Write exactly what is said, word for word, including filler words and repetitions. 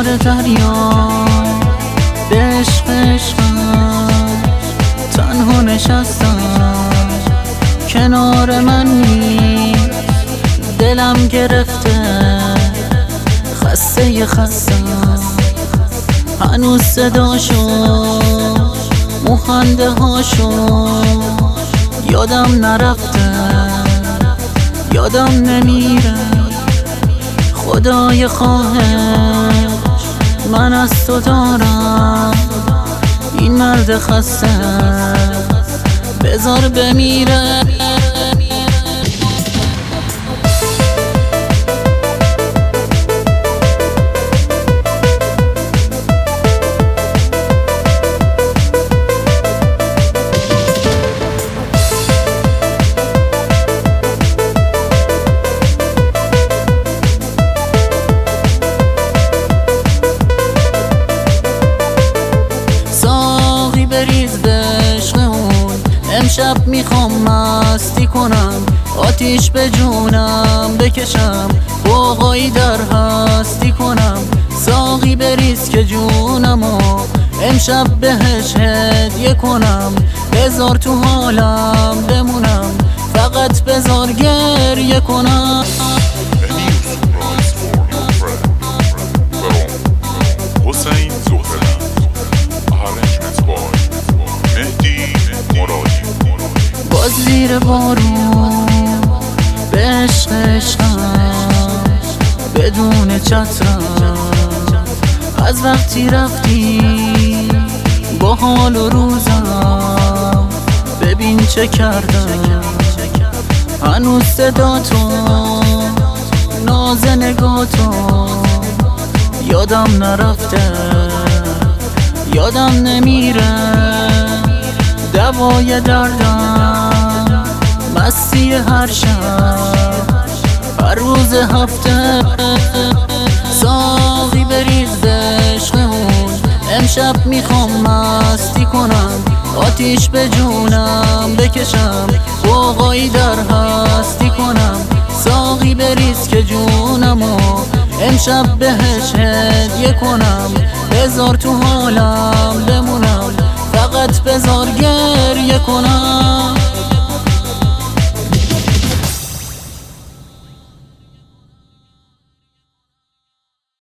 دل دریا به عشق عشقم تنها نشستم، کنار من نیست دلم گرفته خسته خستم، هنوز صداشو مخنده هاشو یادم نرفته، یادم نمیره. خدای خواهش من از تو دارم، این مرد خسته بذار بمیره. بریز به عشق اون، امشب میخوام مستی کنم، آتیش به جونم بکشم، بوقایی در هستی کنم. ساقی بریز که جونمو امشب بهش هدیه کنم، بذار تو حالم بمونم، فقط بذار گریه کنم. باز زیر بارون به عشق عشقم بدون چترم، از وقتی رفتی با حال و روزم ببین چه کردم، هنوز صدا تو ناز نگاه تو یادم نرفته، یادم نمیره. دوای دردم مستی هر شب هر روز هفته. ساقی بریز به عشق اون، امشب میخوام مستی کنم، آتیش به جونم بکشم، بوقایی در هستی کنم. ساقی بریز که جونمو امشب بهش هدیه کنم، بذار تو حالم بمونم، فقط بذار گریه کنم.